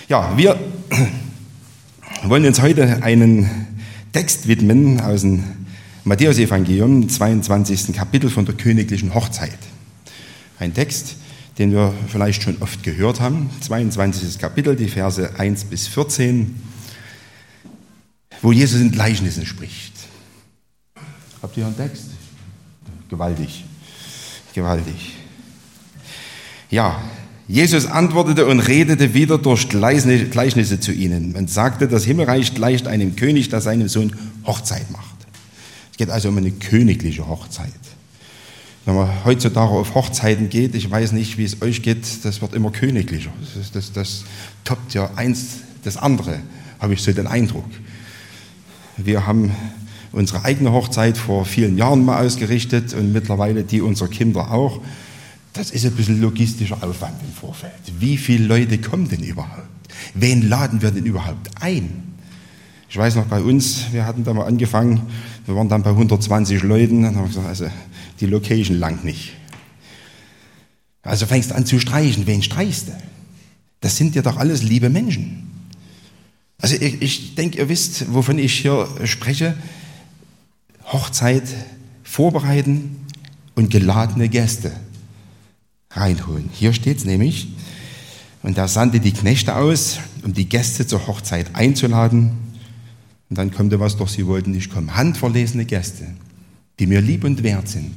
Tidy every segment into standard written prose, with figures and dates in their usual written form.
Ja, wir wollen uns heute einen Text widmen aus dem Matthäusevangelium, 22. Kapitel von der königlichen Hochzeit. Ein Text, den wir vielleicht schon oft gehört haben, 22. Kapitel, die Verse 1 bis 14, wo Jesus in Gleichnissen spricht. Habt ihr einen Text? Gewaltig, gewaltig. Ja, Jesus antwortete und redete wieder durch Gleichnisse zu ihnen und sagte, das Himmelreich gleicht einem König, der seinem Sohn Hochzeit macht. Es geht also um eine königliche Hochzeit. Wenn man heutzutage auf Hochzeiten geht, ich weiß nicht, wie es euch geht, das wird immer königlicher. Das toppt ja eins das andere, habe ich so den Eindruck. Wir haben unsere eigene Hochzeit vor vielen Jahren mal ausgerichtet und mittlerweile die unserer Kinder auch. Das ist ein bisschen logistischer Aufwand im Vorfeld. Wie viele Leute kommen denn überhaupt? Wen laden wir denn überhaupt ein? Ich weiß noch bei uns, wir hatten da mal angefangen, wir waren dann bei 120 Leuten, dann haben wir gesagt, also die Location langt nicht. Also fängst du an zu streichen, wen streichst du? Das sind ja doch alles liebe Menschen. Also ich denke, ihr wisst, wovon ich hier spreche. Hochzeit vorbereiten und geladene Gäste reinholen. Hier steht es nämlich, und er sandte die Knechte aus, um die Gäste zur Hochzeit einzuladen. Und dann kommt was, doch sie wollten nicht kommen. Handverlesene Gäste, die mir lieb und wert sind.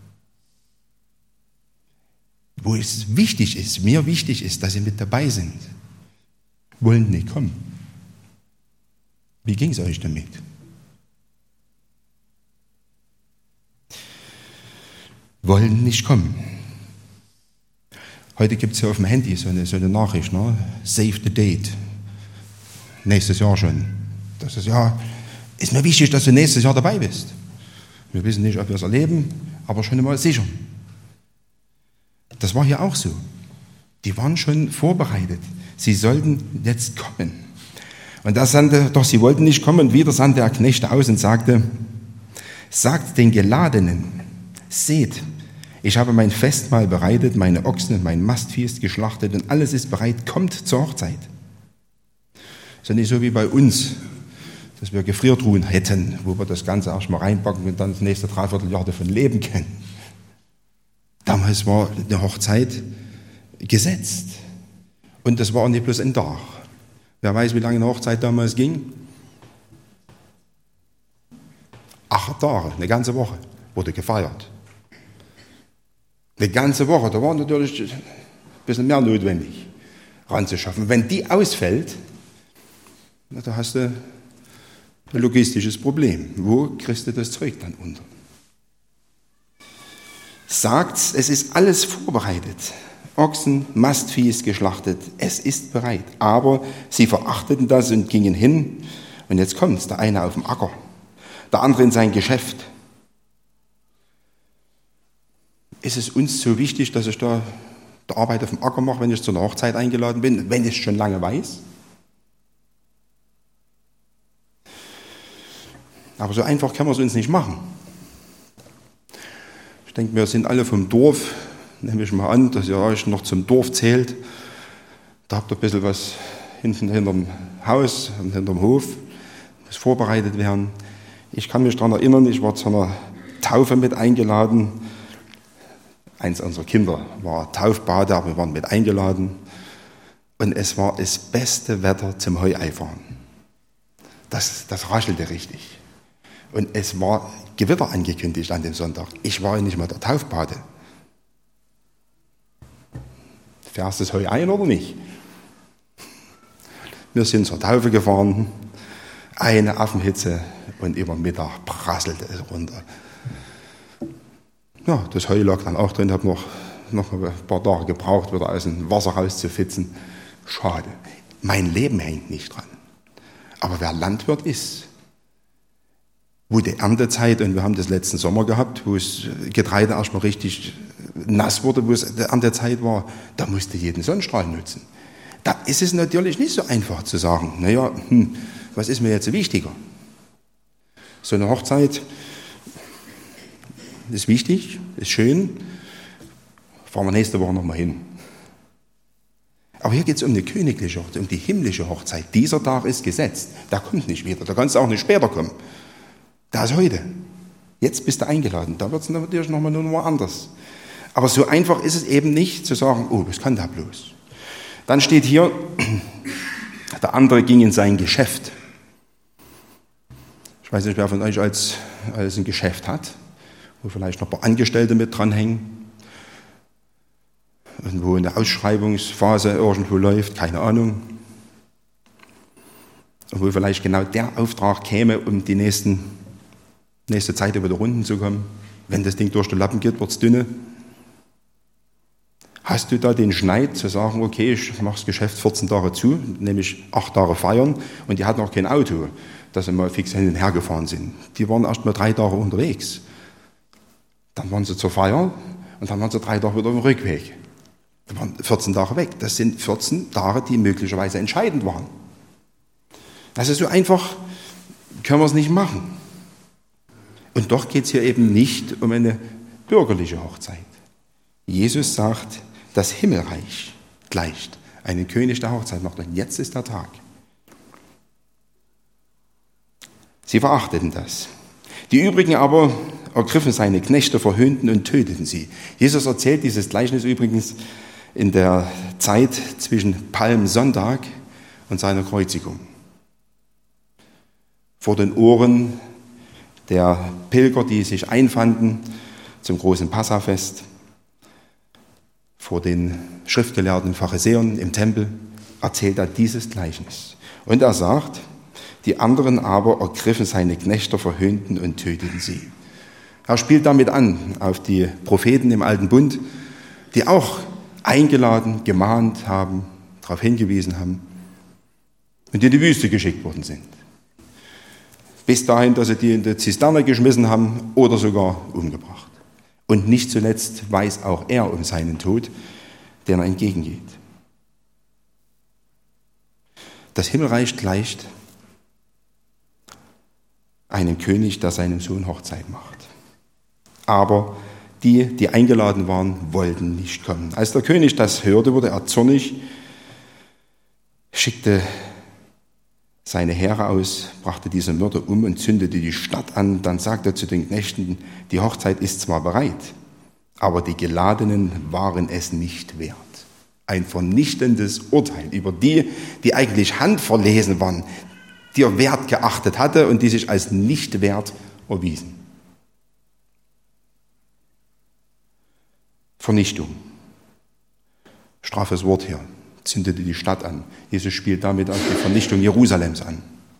Wo es wichtig ist, mir wichtig ist, dass sie mit dabei sind, wollen nicht kommen. Wie ging es euch damit? Wollen nicht kommen. Heute gibt es ja auf dem Handy so eine Nachricht, ne? Save the date. Nächstes Jahr schon. Das ist ja, ist mir wichtig, dass du nächstes Jahr dabei bist. Wir wissen nicht, ob wir es erleben, aber schon einmal sichern. Das war hier auch so. Die waren schon vorbereitet. Sie sollten jetzt kommen. Und da sandte, doch sie wollten nicht kommen. Und wieder sandte er Knechte aus und sagte, sagt den Geladenen, seht, ich habe mein Festmahl bereitet, meine Ochsen und mein Mastvieh ist geschlachtet und alles ist bereit, kommt zur Hochzeit. Ist ja nicht so wie bei uns, dass wir Gefriertruhen hätten, wo wir das Ganze erstmal reinpacken und dann das nächste Dreivierteljahr davon leben können. Damals war eine Hochzeit gesetzt. Und das war nicht bloß ein Tag. Wer weiß, wie lange eine Hochzeit damals ging? 8 Tage, eine ganze Woche wurde gefeiert. Eine ganze Woche, da war natürlich ein bisschen mehr notwendig, ranzuschaffen. Wenn die ausfällt, da hast du ein logistisches Problem. Wo kriegst du das Zeug dann unter? Sagt, es ist alles vorbereitet. Ochsen, Mastvieh ist geschlachtet, es ist bereit. Aber sie verachteten das und gingen hin. Und jetzt kommt's, der eine auf dem Acker, der andere in sein Geschäft. Ist es uns so wichtig, dass ich da die Arbeit auf dem Acker mache, wenn ich zu einer Hochzeit eingeladen bin, wenn ich es schon lange weiß? Aber so einfach können wir es uns nicht machen. Ich denke, wir sind alle vom Dorf, nehme ich mal an, dass ihr euch noch zum Dorf zählt. Da habt ihr ein bisschen was hinterm Haus und hinterm Hof, muss vorbereitet werden. Ich kann mich daran erinnern, ich war zu einer Taufe mit eingeladen. Eins unserer Kinder war Taufbade, aber wir waren mit eingeladen. Und es war das beste Wetter zum Heueifahren. Das raschelte richtig. Und es war Gewitter angekündigt an dem Sonntag. Ich war ja nicht mal der Taufbade. Fährst du das Heu ein oder nicht? Wir sind zur Taufe gefahren, eine Affenhitze und über Mittag prasselte es runter. Ja, das Heu lag dann auch drin, habe noch ein paar Tage gebraucht, wieder aus dem Wasser rauszufitzen. Schade. Mein Leben hängt nicht dran. Aber wer Landwirt ist, wo die Erntezeit, und wir haben das letzten Sommer gehabt, wo das Getreide erstmal richtig nass wurde, wo es die Erntezeit war, da musste jeden Sonnenstrahl nutzen. Da ist es natürlich nicht so einfach zu sagen, naja, was ist mir jetzt wichtiger? So eine Hochzeit ist wichtig, ist schön, fahren wir nächste Woche nochmal hin. Aber hier geht es um eine königliche Hochzeit, um die himmlische Hochzeit. Dieser Tag ist gesetzt. Der kommt nicht wieder. Da kannst du auch nicht später kommen. Da ist heute. Jetzt bist du eingeladen. Da wird es natürlich nochmal anders. Aber so einfach ist es eben nicht, zu sagen, oh, was kann da bloß? Dann steht hier, der andere ging in sein Geschäft. Ich weiß nicht, wer von euch als ein Geschäft hat, wo vielleicht noch ein paar Angestellte mit dranhängen. Und wo eine Ausschreibungsphase irgendwo läuft, keine Ahnung. Und wo vielleicht genau der Auftrag käme, um die nächste Zeit über die Runden zu kommen. Wenn das Ding durch die Lappen geht, wird es dünne. Hast du da den Schneid zu sagen, okay, ich mache das Geschäft 14 Tage zu, nämlich 8 Tage feiern, und die hatten auch kein Auto, dass sie mal fix hin und her gefahren sind. Die waren erst mal 3 Tage unterwegs. Dann waren sie zur Feier und dann waren sie 3 Tage wieder im Rückweg. Da waren 14 Tage weg. Das sind 14 Tage, die möglicherweise entscheidend waren. Also so einfach können wir es nicht machen. Und doch geht es hier eben nicht um eine bürgerliche Hochzeit. Jesus sagt, das Himmelreich gleicht einen König der Hochzeit macht. Und jetzt ist der Tag. Sie verachteten das. Die übrigen aber ergriffen seine Knechte, verhöhnten und töteten sie. Jesus erzählt dieses Gleichnis übrigens in der Zeit zwischen Palmsonntag und seiner Kreuzigung. Vor den Ohren der Pilger, die sich einfanden zum großen Passafest, vor den schriftgelehrten Pharisäern im Tempel, erzählt er dieses Gleichnis. Und er sagt, die anderen aber ergriffen seine Knechte, verhöhnten und töteten sie. Er spielt damit an auf die Propheten im Alten Bund, die auch eingeladen, gemahnt haben, darauf hingewiesen haben und die in die Wüste geschickt worden sind. Bis dahin, dass sie die in die Zisterne geschmissen haben oder sogar umgebracht. Und nicht zuletzt weiß auch er um seinen Tod, der er entgegengeht. Das Himmelreich gleicht einem König, der seinem Sohn Hochzeit macht. Aber die eingeladen waren, wollten nicht kommen. Als der König das hörte, wurde er zornig, schickte seine Heere aus, brachte diese Mörder um und zündete die Stadt an. Dann sagte er zu den Knechten, die Hochzeit ist zwar bereit, aber die Geladenen waren es nicht wert. Ein vernichtendes Urteil über die, die eigentlich handverlesen waren, die er wert geachtet hatte und die sich als nicht wert erwiesen. Vernichtung. Strafes Wort hier. Zündete die Stadt an. Jesus spielt damit auf die Vernichtung Jerusalems an.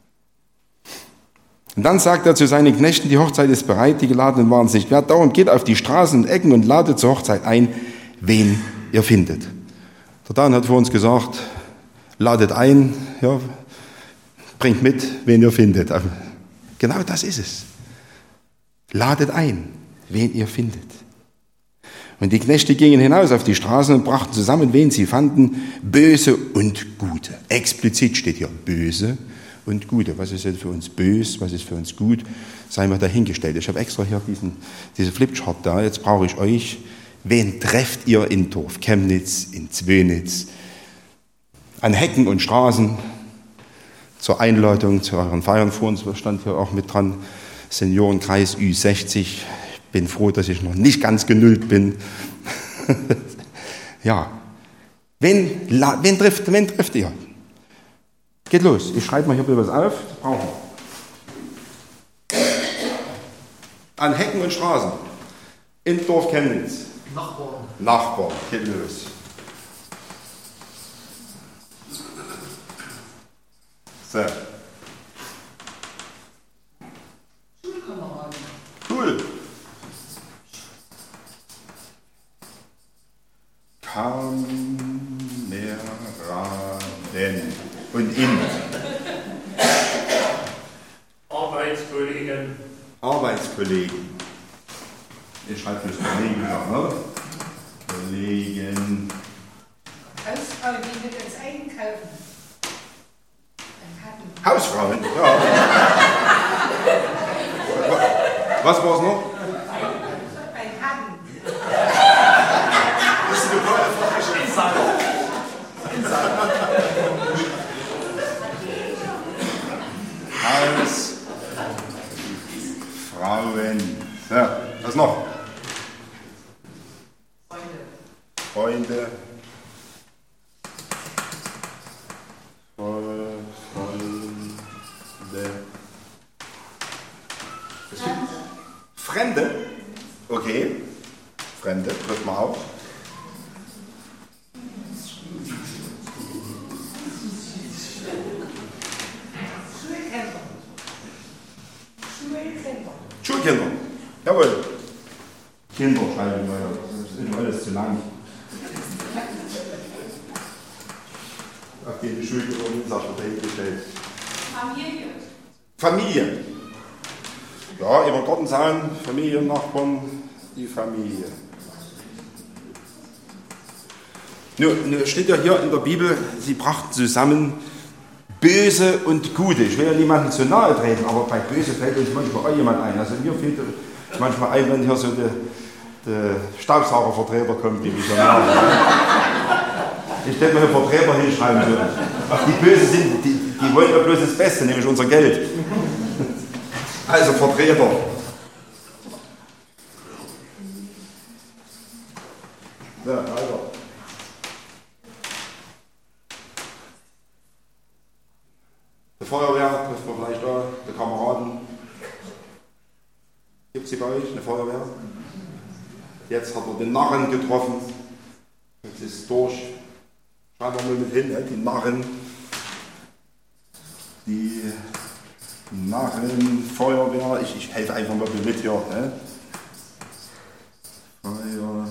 Und dann sagt er zu seinen Knechten, die Hochzeit ist bereit, die Geladenen waren es nicht wert. Darum geht auf die Straßen und Ecken und ladet zur Hochzeit ein, wen ihr findet. Der Dan hat vor uns gesagt, ladet ein, ja, bringt mit, wen ihr findet. Aber genau das ist es. Ladet ein, wen ihr findet. Und die Knechte gingen hinaus auf die Straßen und brachten zusammen, wen sie fanden, Böse und Gute. Explizit steht hier Böse und Gute. Was ist denn für uns böse, was ist für uns gut? Sei mal dahingestellt. Ich habe extra hier diese Flipchart da. Jetzt brauche ich euch. Wen trefft ihr in Dorf Chemnitz, in Zwönitz, an Hecken und Straßen? Zur Einladung zu euren Feiern vor uns stand hier auch mit dran, Seniorenkreis Ü60. Bin froh, dass ich noch nicht ganz genullt bin. Ja. Wen trifft ihr? Geht los. Ich schreibe mal hier was auf. Das brauchen wir. An Hecken und Straßen. In Dorf Chemnitz. Nachbarn. Geht los. So. Cool. Kameraden und in. Arbeitskollegen. Ich schreibe das Kollegen noch, ne? Kollegen. Hausfrauen, die mit uns einkaufen. Hausfrauen, ja. Was war es noch? Bei Hatten. Das ist eine tolle Frage. Fremde. Okay. Fremde trifft man auch. Schulkinder. Jawohl. Kinder schreiben wir. Das ist immer alles zu lang. Auf die Schulkinder hingestellt. Familie. Ja, über Gartenzaun, Familie, Nachbarn, die Familie. Nun steht ja hier in der Bibel, sie brachten zusammen Böse und Gute. Ich will ja niemandem zu nahe treten, aber bei Böse fällt uns manchmal auch jemand ein. Also mir fällt manchmal ein, wenn hier so der Staubsaugervertreter kommt, wie ich ja Ich hätte mir einen Vertreter hinschreiben sollen. Ach, die Böse sind, die wollen ja bloß das Beste, nämlich unser Geld. Also Vertreter. Ja, Alter. Die Feuerwehr trifft man vielleicht da, die Kameraden. Gibt es sie bei euch, eine Feuerwehr? Jetzt hat er den Narren getroffen. Jetzt ist es durch. Schreiben wir mal mit hin, ne? Die Narren. Die Narren, Feuerwehr. Ich helfe einfach mal mit hier. Ne? Feuerwehr.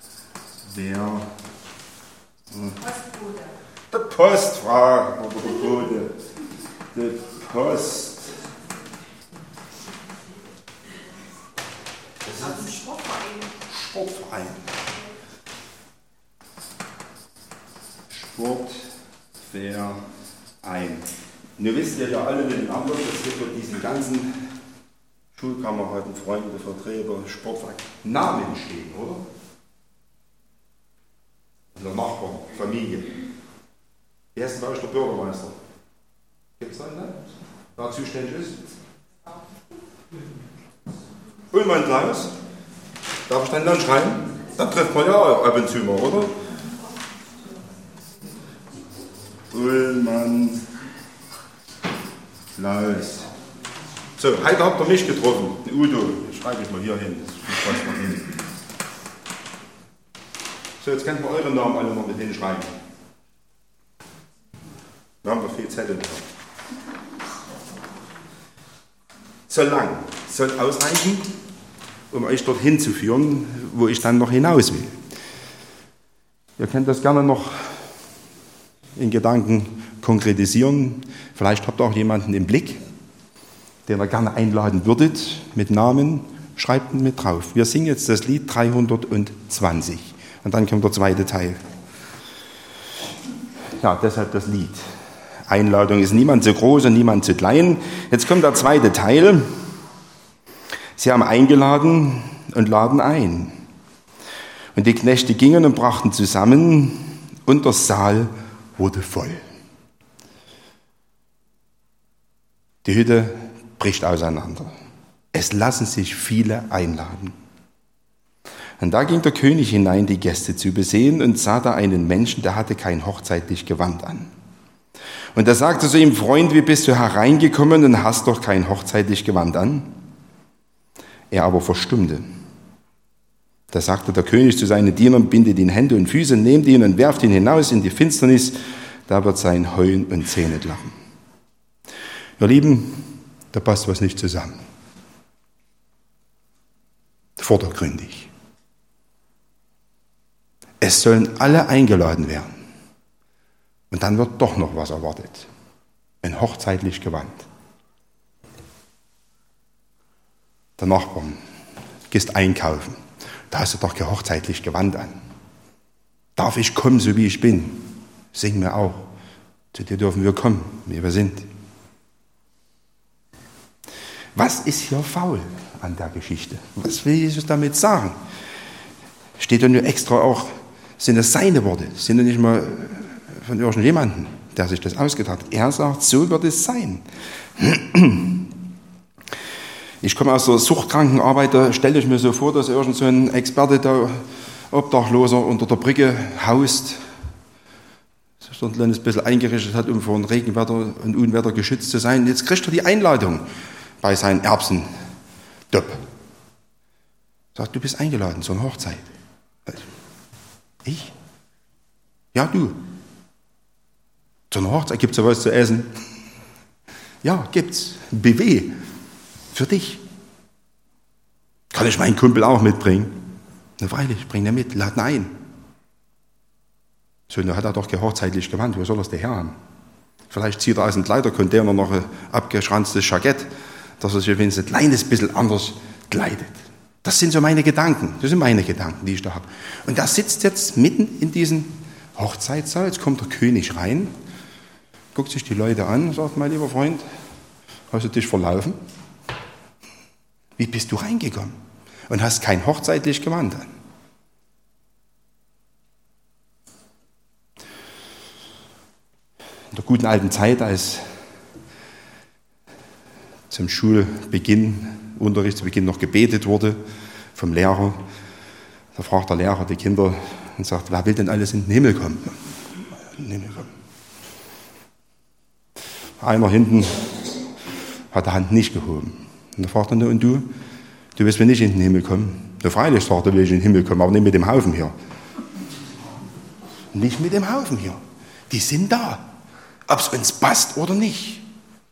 Postbote. Der Postfrau oder der Bote. Der Post. Das ist ein Sportverein. Sportverein. Sportverein. Ihr wisst ja alle miteinander, dass wir für diesen ganzen Schulkameraden, Freunde, Vertreter, Sportverein Namen stehen, oder? Der Nachbarn, Familie. Wer ist denn bei euch der Bürgermeister? Gibt es einen, ne? Wer zuständig ist? Ullmann Klaus. Darf ich deinen Namen schreiben? Dann trifft man ja ab und zu mal, oder? Ullmann Klaus. So, heute habt ihr mich getroffen. Udo. Schreibe ich mal hier hin. Das passt mal hin. So, jetzt könnt ihr eure Namen alle mal mit hinschreiben. Wir haben doch viel Zettel da. So lang soll ausreichen, um euch dorthin zu führen, wo ich dann noch hinaus will. Ihr könnt das gerne noch in Gedanken konkretisieren. Vielleicht habt ihr auch jemanden im Blick, den ihr gerne einladen würdet mit Namen. Schreibt ihn mit drauf. Wir singen jetzt das Lied 320 und dann kommt der zweite Teil. Ja, deshalb das Lied. Einladung ist niemand zu groß und niemand zu klein. Jetzt kommt der zweite Teil. Sie haben eingeladen und laden ein. Und die Knechte gingen und brachten zusammen und der Saal wurde voll. Die Hütte bricht auseinander. Es lassen sich viele einladen. Und da ging der König hinein, die Gäste zu besehen, und sah da einen Menschen, der hatte kein hochzeitlich Gewand an. Und er sagte zu ihm: Freund, wie bist du hereingekommen und hast doch kein hochzeitlich Gewand an? Er aber verstummte. Da sagte der König zu seinen Dienern: Bindet ihn Hände und Füße, nehmt ihn und werft ihn hinaus in die Finsternis, da wird sein Heulen und Zähneklappen. Ihr Lieben, da passt was nicht zusammen. Vordergründig. Es sollen alle eingeladen werden. Und dann wird doch noch was erwartet. Ein hochzeitlich Gewand. Der Nachbarn, gehst einkaufen. Da hast du doch kein hochzeitlich Gewand an. Darf ich kommen, so wie ich bin? Sing mir auch. Zu dir dürfen wir kommen, wie wir sind. Was ist hier faul an der Geschichte? Was will Jesus damit sagen? Steht ja nur extra auch, sind es seine Worte, sind ja nicht mal von irgendjemandem, der sich das ausgedacht hat. Er sagt, so wird es sein. Ich komme aus der Suchtkrankenarbeit, da stelle ich mir so vor, dass irgend so ein Experte da, Obdachloser, unter der Brücke haust, sich dort ein bisschen eingerichtet hat, um vor dem Regenwetter und Unwetter geschützt zu sein. Jetzt kriegt er die Einladung bei seinen Erbsen. Dopp. Sagt, du bist eingeladen zur Hochzeit. Ich? Ja, du. Zu einer Hochzeit gibt es ja was zu essen. Ja, gibt's. Ein BW. Für dich. Kann ich meinen Kumpel auch mitbringen? Na freilich, bring den mit, lad ihn ein. So, nun hat er doch hochzeitlich gewandt. Wo soll er es daher haben? Vielleicht zieht er aus dem Kleidercontainer noch ein abgeschranztes Jackett, dass er sich wenigstens ein kleines bisschen anders kleidet. Das sind so meine Gedanken. Das sind meine Gedanken, die ich da habe. Und da sitzt jetzt mitten in diesem Hochzeitssaal. Jetzt kommt der König rein, guckt sich die Leute an und sagt, mein lieber Freund, hast du dich verlaufen? Wie bist du reingekommen? Und hast kein hochzeitlich Gewand an. In der guten alten Zeit, als zum Schulbeginn, Unterrichtsbeginn noch gebetet wurde vom Lehrer, da fragt der Lehrer die Kinder und sagt, wer will denn alles in den Himmel kommen? In den Himmel kommen. Einer hinten hat die Hand nicht gehoben. Und da fragt er, und du? Du willst mir nicht in den Himmel kommen? Na freilich, sagt er, will ich in den Himmel kommen, aber nicht mit dem Haufen hier. Nicht mit dem Haufen hier. Die sind da. Ob es uns passt oder nicht.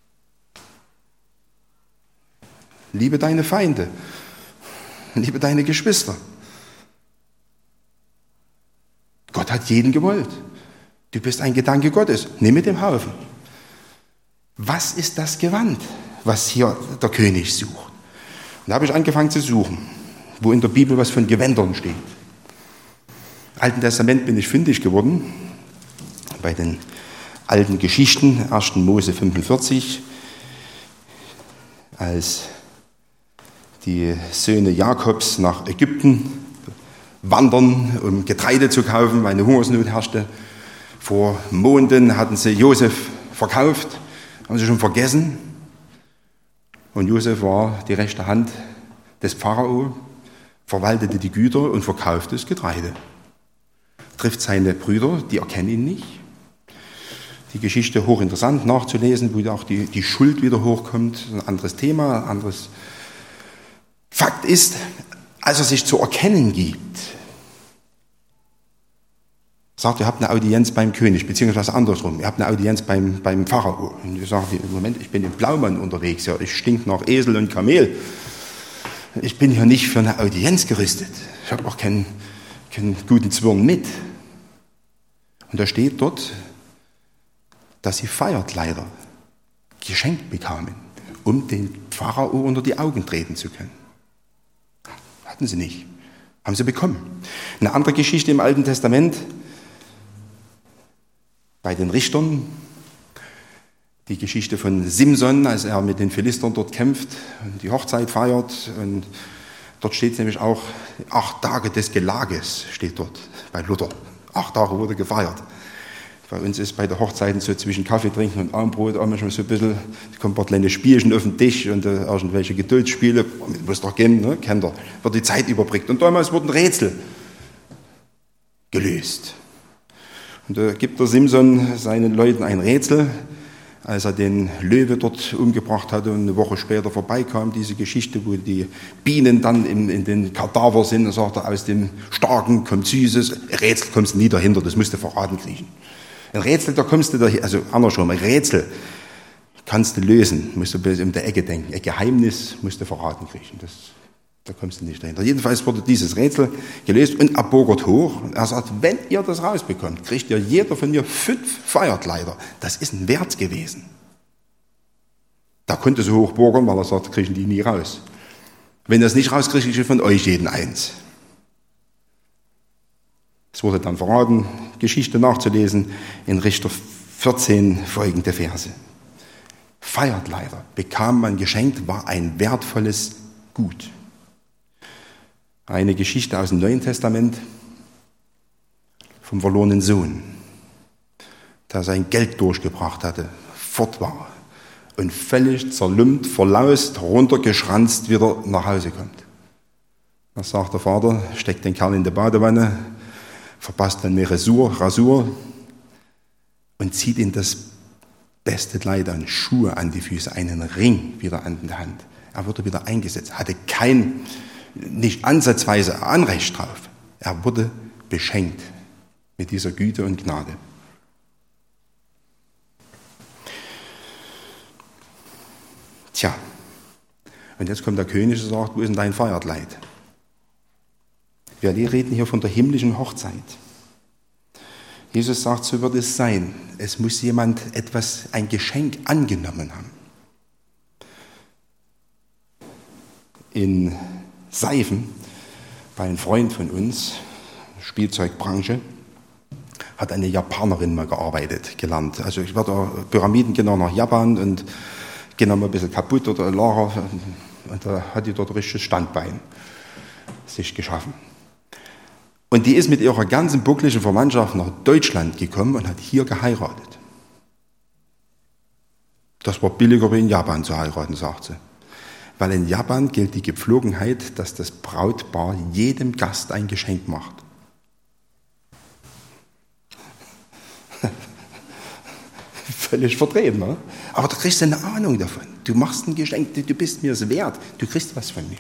Liebe deine Feinde. Liebe deine Geschwister. Gott hat jeden gewollt. Du bist ein Gedanke Gottes. Nimm mit dem Haufen. Was ist das Gewand, was hier der König sucht? Und da habe ich angefangen zu suchen, wo in der Bibel was von Gewändern steht. Im Alten Testament bin ich fündig geworden, bei den alten Geschichten, 1. Mose 45, als die Söhne Jakobs nach Ägypten wandern, um Getreide zu kaufen, weil eine Hungersnot herrschte. Vor Monden hatten sie Josef verkauft, haben sie schon vergessen. Und Josef war die rechte Hand des Pharao, verwaltete die Güter und verkaufte das Getreide. Trifft seine Brüder, die erkennen ihn nicht. Die Geschichte hochinteressant nachzulesen, wo auch die Schuld wieder hochkommt. Ein anderes Thema, ein anderes Fakt ist, als er sich zu erkennen gibt, sagt, ihr habt eine Audienz beim König, beziehungsweise andersrum, ihr habt eine Audienz beim Pharao. Und ich sage, im Moment, ich bin im Blaumann unterwegs, ja, ich stink nach Esel und Kamel. Ich bin hier nicht für eine Audienz gerüstet. Ich habe auch keinen guten Zwirn mit. Und da steht dort, dass sie Feierkleider geschenkt bekamen, um den Pharao unter die Augen treten zu können. Hatten sie nicht. Haben sie bekommen. Eine andere Geschichte im Alten Testament, bei den Richtern, die Geschichte von Simson, als er mit den Philistern dort kämpft und die Hochzeit feiert. Und dort steht nämlich auch, 8 Tage des Gelages steht dort bei Luther. 8 Tage wurde gefeiert. Bei uns ist bei der Hochzeiten so zwischen Kaffee trinken und Abendbrot auch manchmal so ein bisschen, es kommen ein paar kleine Spielchen auf den Tisch und irgendwelche Geduldsspiele, muss doch gehen, ne? Kennt ihr, wird die Zeit überbrückt. Und damals wurden Rätsel gelöst. Und da gibt der Simson seinen Leuten ein Rätsel, als er den Löwe dort umgebracht hatte und eine Woche später vorbeikam, diese Geschichte, wo die Bienen dann in den Kadaver sind, und sagt er, aus dem Starken kommt Süßes, Rätsel kommst du nie dahinter, das musst du verraten kriegen. Ein Rätsel, da kommst du dahin, also andersrum, ein Rätsel kannst du lösen, musst du um die Ecke denken. Ein Geheimnis musst du verraten kriegen, da kommst du nicht dahinter. Jedenfalls wurde dieses Rätsel gelöst und er bogert hoch. Er sagt, wenn ihr das rausbekommt, kriegt ihr jeder von mir 5 Feierkleider. Das ist ein Wert gewesen. Da konnte so hoch bogern, weil er sagt, kriegen die nie raus. Wenn ihr es nicht rauskriegt, kriege ich von euch jeden eins. Es wurde dann verraten, Geschichte nachzulesen, in Richter 14 folgende Verse. Feierkleider bekam man geschenkt, war ein wertvolles Gut. Eine Geschichte aus dem Neuen Testament vom verlorenen Sohn, der sein Geld durchgebracht hatte, fort war und völlig zerlumpt, verlaust, runtergeschranzt wieder nach Hause kommt. Was sagt der Vater? Steckt den Kerl in die Badewanne, verpasst dann eine Rasur und zieht ihm das beste Kleid an, Schuhe an die Füße, einen Ring wieder an der Hand. Er wurde wieder eingesetzt, hatte kein nicht ansatzweise Anrecht drauf. Er wurde beschenkt mit dieser Güte und Gnade. Tja, und jetzt kommt der König und sagt, wo ist denn dein Feierkleid? Wir reden hier von der himmlischen Hochzeit. Jesus sagt, so wird es sein. Es muss jemand ein Geschenk angenommen haben. In Seifen, bei einem Freund von uns, Spielzeugbranche, hat eine Japanerin mal gelernt. Also ich war da Pyramiden genau nach Japan und gehen mal ein bisschen kaputt oder Lager und da hat die dort ein richtiges Standbein sich geschaffen. Und die ist mit ihrer ganzen buckligen Verwandtschaft nach Deutschland gekommen und hat hier geheiratet. Das war billiger wie in Japan zu heiraten, sagt sie. Weil in Japan gilt die Gepflogenheit, dass das Brautpaar jedem Gast ein Geschenk macht. Völlig verdreht, ne? Aber du kriegst eine Ahnung davon. Du machst ein Geschenk, du bist mir es wert, du kriegst was von mir.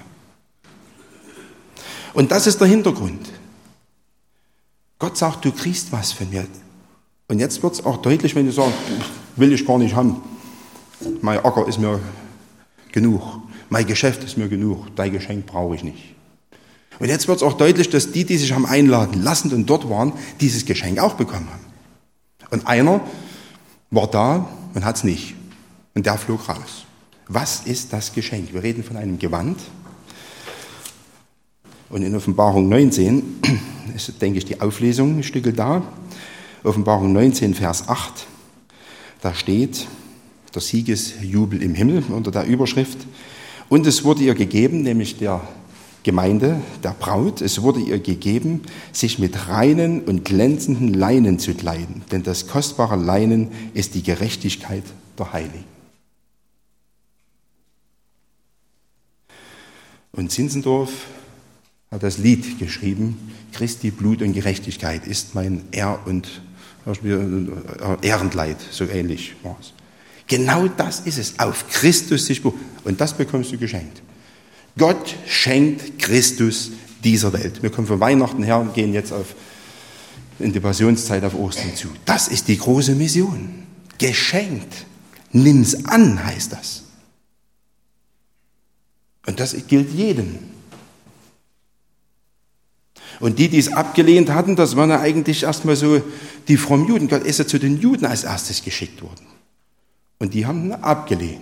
Und das ist der Hintergrund. Gott sagt, du kriegst was von mir. Und jetzt wird es auch deutlich, wenn du sagst, will ich gar nicht haben. Mein Acker ist mir genug. Mein Geschäft ist mir genug. Dein Geschenk brauche ich nicht. Und jetzt wird es auch deutlich, dass die sich haben einladen lassen und dort waren, dieses Geschenk auch bekommen haben. Und einer war da und hat es nicht. Und der flog raus. Was ist das Geschenk? Wir reden von einem Gewand. Und in Offenbarung 19 ist, denke ich, die Auflesung ein Stück da. Offenbarung 19, Vers 8, da steht der Siegesjubel im Himmel unter der Überschrift. Und es wurde ihr gegeben, nämlich der Gemeinde, der Braut, es wurde ihr gegeben, sich mit reinen und glänzenden Leinen zu kleiden. Denn das kostbare Leinen ist die Gerechtigkeit der Heiligen. Und Zinzendorf hat das Lied geschrieben, Christi Blut und Gerechtigkeit ist mein Ehrenkleid, so ähnlich war es. Genau das ist es, auf Christus sich berufen. Und das bekommst du geschenkt. Gott schenkt Christus dieser Welt. Wir kommen von Weihnachten her und gehen jetzt in die Passionszeit auf Ostern zu. Das ist die große Mission. Geschenkt. Nimm's an, heißt das. Und das gilt jedem. Und die es abgelehnt hatten, das waren ja eigentlich erstmal so die frommen Juden. Gott ist ja zu den Juden als erstes geschickt worden. Und die haben ihn abgelehnt.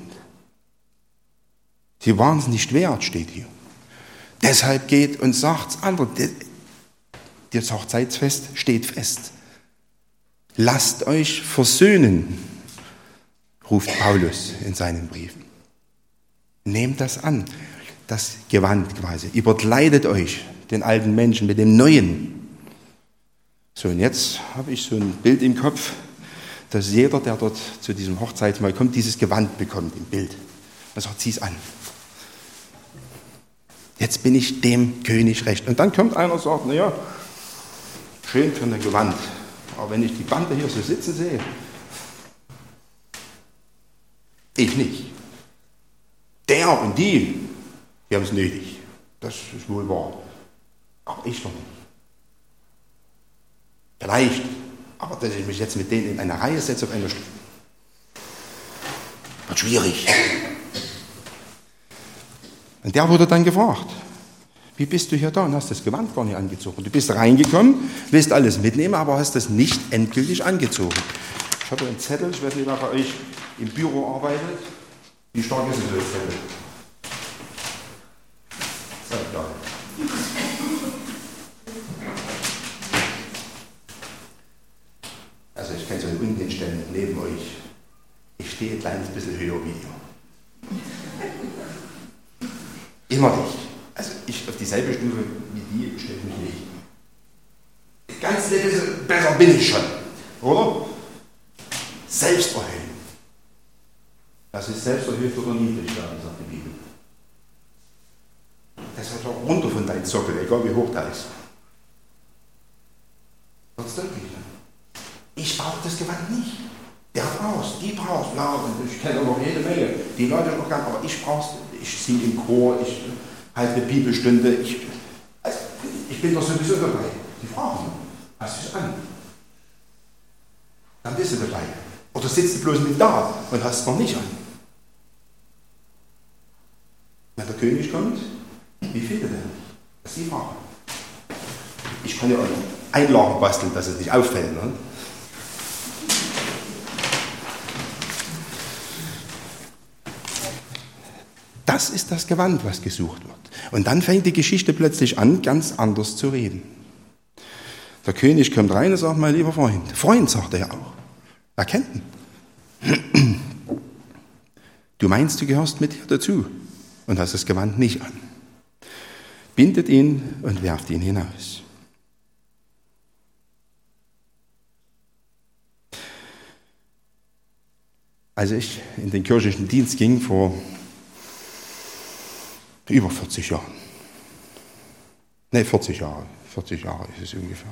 Sie waren es nicht wert, steht hier. Deshalb geht und sagt's andere. Das Hochzeitsfest steht fest. Lasst euch versöhnen, ruft Paulus in seinen Briefen. Nehmt das an, das Gewand quasi. Überkleidet euch, den alten Menschen, mit dem Neuen. So, und jetzt habe ich so ein Bild im Kopf, dass jeder, der dort zu diesem Hochzeitsmahl kommt, dieses Gewand bekommt im Bild. Er sagt, zieh's an. Jetzt bin ich dem König recht. Und dann kommt einer und sagt, naja, schön für ein Gewand. Aber wenn ich die Bande hier so sitzen sehe, ich nicht. Der und die haben es nötig. Das ist wohl wahr. Aber ich doch nicht. Vielleicht. Aber dass ich mich jetzt mit denen in eine Reihe setze auf einer Stufe, wird schwierig. Und der wurde dann gefragt, wie bist du hier da und hast das Gewand gar nicht angezogen? Du bist reingekommen, willst alles mitnehmen, aber hast das nicht endgültig angezogen. Ich habe einen Zettel, ich weiß nicht, wer bei euch im Büro arbeitet. Wie stark ist dieser Zettel? Sehr klar. Also ich kann es euch unten hinstellen, neben euch. Ich stehe ein kleines bisschen höher wie ihr. Immer nicht. Also ich auf dieselbe Stufe wie die stelle mich nicht. Ganz besser bin ich schon, oder? Selbsterhöhen. Das ist selbsterhöht oder niedrig werden, sagt die Bibel. Deshalb auch runter von deinem Sockel, egal wie hoch der ist. Wird es deutlich. Ich brauche das Gewand nicht. Der brauchst, die brauchst. Ja, ich kenne noch jede Menge. Die Leute noch gar nicht, aber ich brauch's. Ich singe im Chor, ich halt eine Bibelstunde. Ich bin doch sowieso dabei. Die fragen, hast du es an? Dann bist du dabei. Oder sitzt du bloß mit da und hast es noch nicht an? Wenn der König kommt, wie findet er? Das ist die Frage. Ich kann ja auch Einlagen basteln, dass es nicht auffällt. Ne? Das ist das Gewand, was gesucht wird. Und dann fängt die Geschichte plötzlich an, ganz anders zu reden. Der König kommt rein und sagt, mein lieber Freund. Freund, sagt er ja auch. Er kennt ihn. Du meinst, du gehörst mit dir dazu und hast das Gewand nicht an. Bindet ihn und werft ihn hinaus. Als ich in den kirchlichen Dienst ging, vor über 40 Jahren. 40 Jahre. 40 Jahre ist es ungefähr.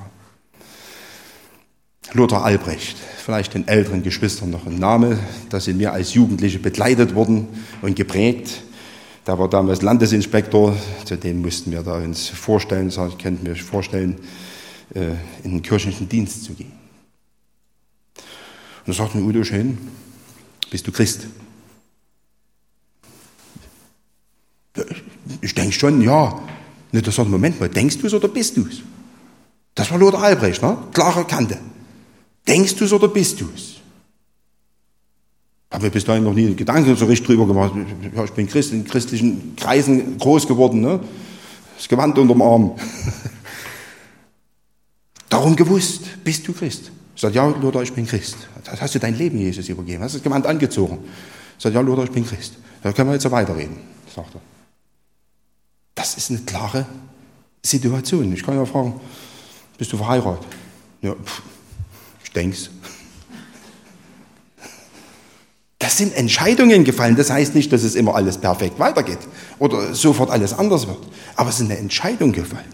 Lothar Albrecht, vielleicht den älteren Geschwistern noch ein Name, da sind wir als Jugendliche begleitet worden und geprägt. Der war damals Landesinspektor, zu dem mussten wir da uns vorstellen, ich könnte mir vorstellen, in den kirchlichen Dienst zu gehen. Und da sagte mir Udo schön, bist du Christ? Ich denke schon, ja. Da sagt Moment mal, denkst du es oder bist du es? Das war Lothar Albrecht, ne? Klare Kante. Denkst du es oder bist du es? Habe mir bis dahin noch nie Gedanken so richtig drüber gemacht. Ja, ich bin Christ, in christlichen Kreisen groß geworden, ne? Das Gewand unterm Arm. Darum gewusst, bist du Christ? Ich sage, ja, Lothar, ich bin Christ. Hast du dein Leben Jesus übergeben? Hast du das Gewand angezogen? Ich sage, ja, Lothar, ich bin Christ. Da können wir jetzt so weiterreden, sagt er. Das ist eine klare Situation. Ich kann ja fragen, bist du verheiratet? Ja, ich denk's. Das sind Entscheidungen gefallen. Das heißt nicht, dass es immer alles perfekt weitergeht oder sofort alles anders wird. Aber es ist eine Entscheidung gefallen.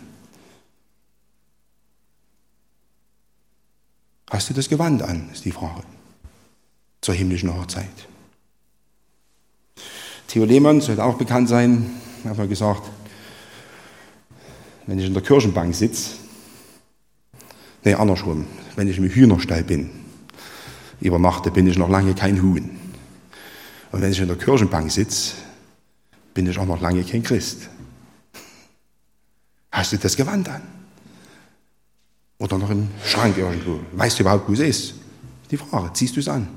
Hast du das Gewand an, ist die Frage. Zur himmlischen Hochzeit. Theo Lehmann sollte auch bekannt sein, hat mal gesagt, wenn ich in der Kirchenbank sitze, andersrum, wenn ich im Hühnerstall bin, übernachte, bin ich noch lange kein Huhn. Und wenn ich in der Kirchenbank sitze, bin ich auch noch lange kein Christ. Hast du das Gewand an? Oder noch im Schrank irgendwo? Weißt du überhaupt, wo es ist? Die Frage, ziehst du es an?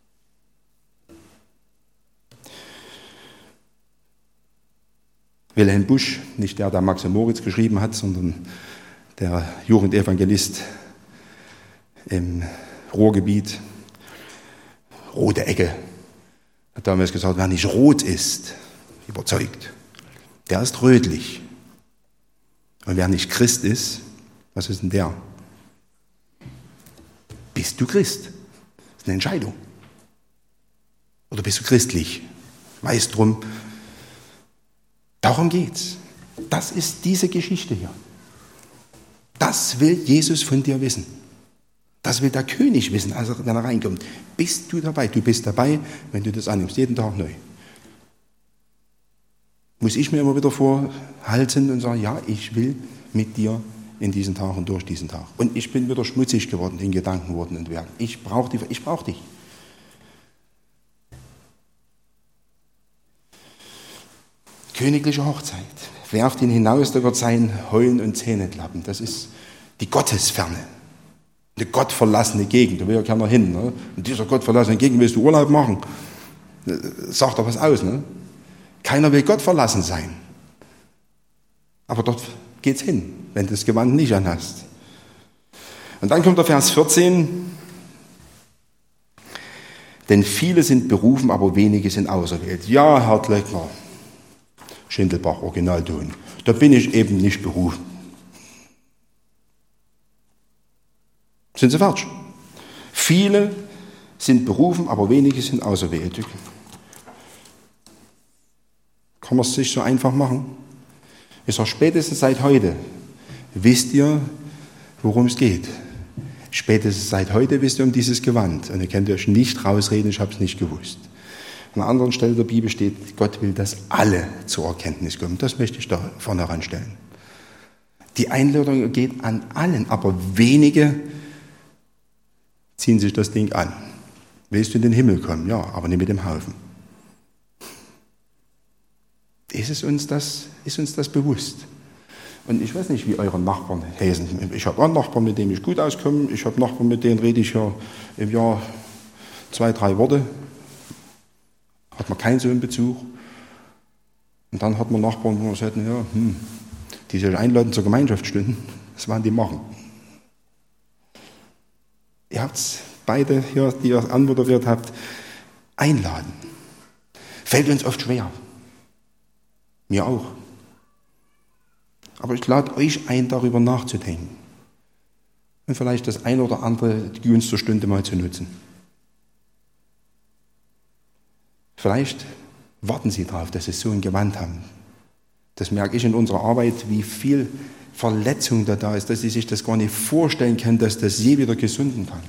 Wilhelm Busch, nicht der Max und Moritz geschrieben hat, sondern der Jugendevangelist im Ruhrgebiet, rote Ecke, hat damals gesagt, wer nicht rot ist, überzeugt, der ist rötlich. Und wer nicht Christ ist, was ist denn der? Bist du Christ? Das ist eine Entscheidung. Oder bist du christlich? Weißt drum. Darum geht's. Das ist diese Geschichte hier. Das will Jesus von dir wissen. Das will der König wissen, wenn er reinkommt. Bist du dabei? Du bist dabei, wenn du das annimmst, jeden Tag neu. Muss ich mir immer wieder vorhalten und sagen, ja, ich will mit dir in diesen Tag und durch diesen Tag. Und ich bin wieder schmutzig geworden in Gedanken, Worten und Werken. Ich brauche dich. Königliche Hochzeit. Werft ihn hinaus, da wird sein Heulen und Zähneklappen. Das ist die Gottesferne. Eine gottverlassene Gegend. Da will ja keiner hin. Ne? In dieser gottverlassenen Gegend willst du Urlaub machen. Sagt doch was aus. Ne? Keiner will Gott verlassen sein. Aber dort geht's hin, wenn du das Gewand nicht anhast. Und dann kommt der Vers 14. Denn viele sind berufen, aber wenige sind auserwählt. Ja, Herr Glöckner, Schindelbach, Originalton. Da bin ich eben nicht berufen. Sind Sie falsch? Viele sind berufen, aber wenige sind auserwählt. Kann man es sich so einfach machen? Ich sage, spätestens seit heute wisst ihr, worum es geht. Spätestens seit heute wisst ihr um dieses Gewand. Und ihr könnt euch nicht rausreden, ich habe es nicht gewusst. An einer anderen Stelle der Bibel steht, Gott will, dass alle zur Erkenntnis kommen. Das möchte ich da vorne heranstellen. Die Einladung geht an allen, aber wenige ziehen sich das Ding an. Willst du in den Himmel kommen? Ja, aber nicht mit dem Haufen. Ist uns das bewusst? Und ich weiß nicht, wie eure Nachbarn heißen. Ich habe einen Nachbarn, mit dem ich gut auskomme. Ich habe Nachbarn, mit denen rede ich ja im Jahr 2, 3 Worte. Hat man keinen so einen Bezug. Und dann hat man Nachbarn, wo man sagt, ja, die sich einladen zur Gemeinschaftsstunden. Das werden die machen. Ihr habt es beide hier, die ihr anmoderiert habt, einladen. Fällt uns oft schwer. Mir auch. Aber ich lade euch ein, darüber nachzudenken. Und vielleicht das eine oder andere, die Gunst der Stunde mal zu nutzen. Vielleicht warten Sie darauf, dass Sie so ein Gewand haben. Das merke ich in unserer Arbeit, wie viel Verletzung da ist, dass Sie sich das gar nicht vorstellen können, dass das je wieder gesunden kann.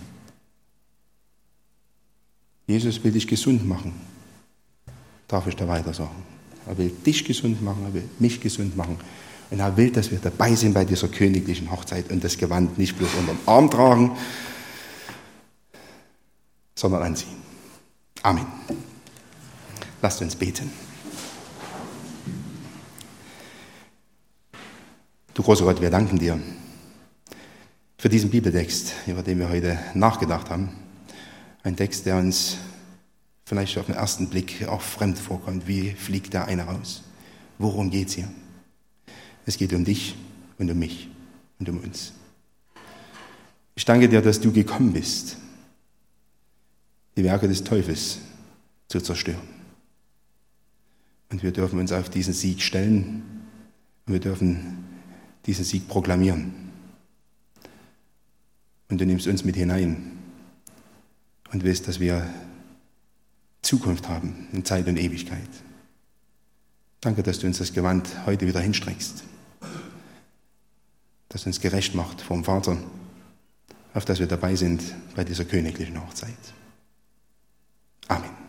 Jesus will dich gesund machen. Darf ich da weiter sagen? Er will dich gesund machen, er will mich gesund machen. Und er will, dass wir dabei sind bei dieser königlichen Hochzeit und das Gewand nicht bloß unter dem Arm tragen, sondern anziehen. Amen. Lasst uns beten. Du großer Gott, wir danken dir für diesen Bibeltext, über den wir heute nachgedacht haben. Ein Text, der uns vielleicht auf den ersten Blick auch fremd vorkommt. Wie fliegt da einer raus? Worum geht's hier? Es geht um dich und um mich und um uns. Ich danke dir, dass du gekommen bist, die Werke des Teufels zu zerstören. Und wir dürfen uns auf diesen Sieg stellen und wir dürfen diesen Sieg proklamieren. Und du nimmst uns mit hinein und willst, dass wir Zukunft haben in Zeit und Ewigkeit. Danke, dass du uns das Gewand heute wieder hinstreckst, das uns gerecht macht vom Vater, auf dass wir dabei sind bei dieser königlichen Hochzeit. Amen.